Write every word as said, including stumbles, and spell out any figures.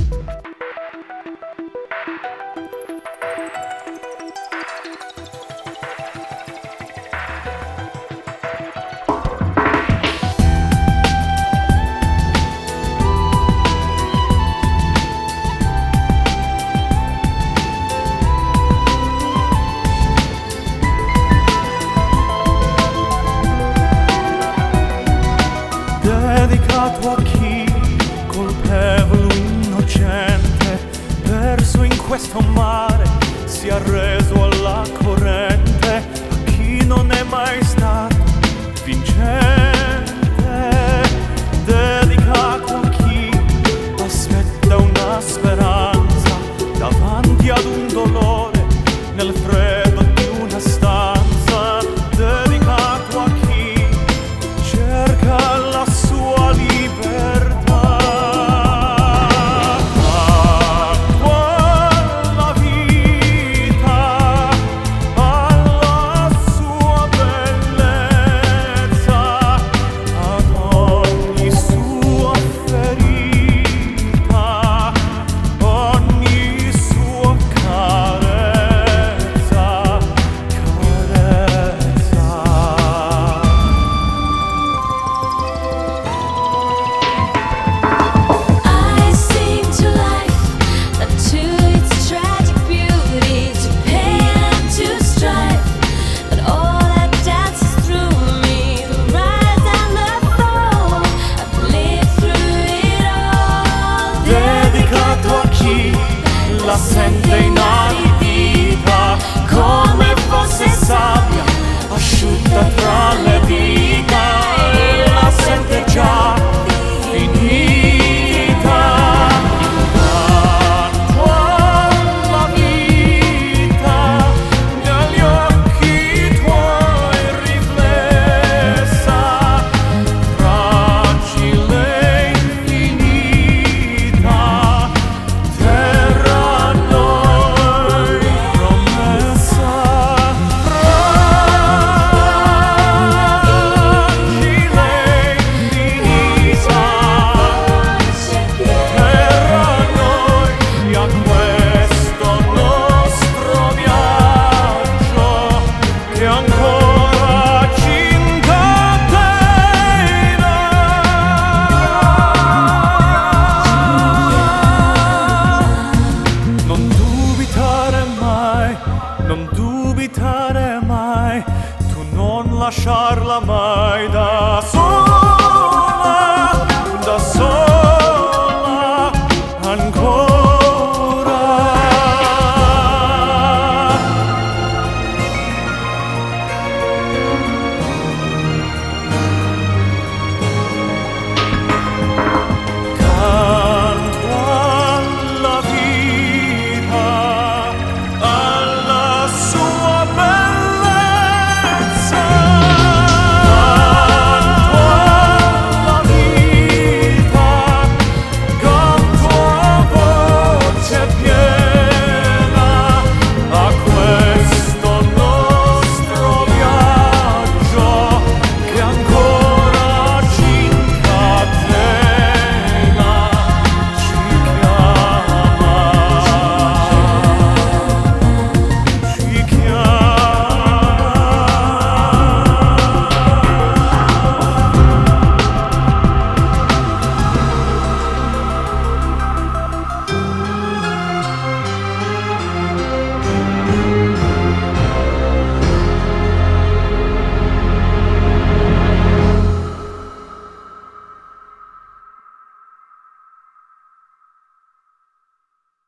Dedicato a chi, colpevole o innocente, perso in questo mare, si è arreso alla corrente, a chi non è mai stato vincente. Dedicato a chi aspetta una speranza davanti ad un dolore nel freddo di una stanza. Dedicato a chi cerca la sua libertà, a quella vita, alla sua bellezza, ad ogni sua ferita, ogni sua carezza, carezza. I sing to life, that to its tragic beauty, to pain and to strife, that all that dances through me, the rise and the fall, I've lived through it all. Dedicato a chi la sente inaridita, come fosse sabbia asciutta tra le dita, e la sente già finita. Intanto alla vita negli occhi tuoi riflessa, fragile e infinita, terra a noi promessa. Fragile e infinita, terra a noi, e a questo nostro viaggio che ancora ci incatena. Non dubitare mai, non dubitare mai, tu non lasciarla mai.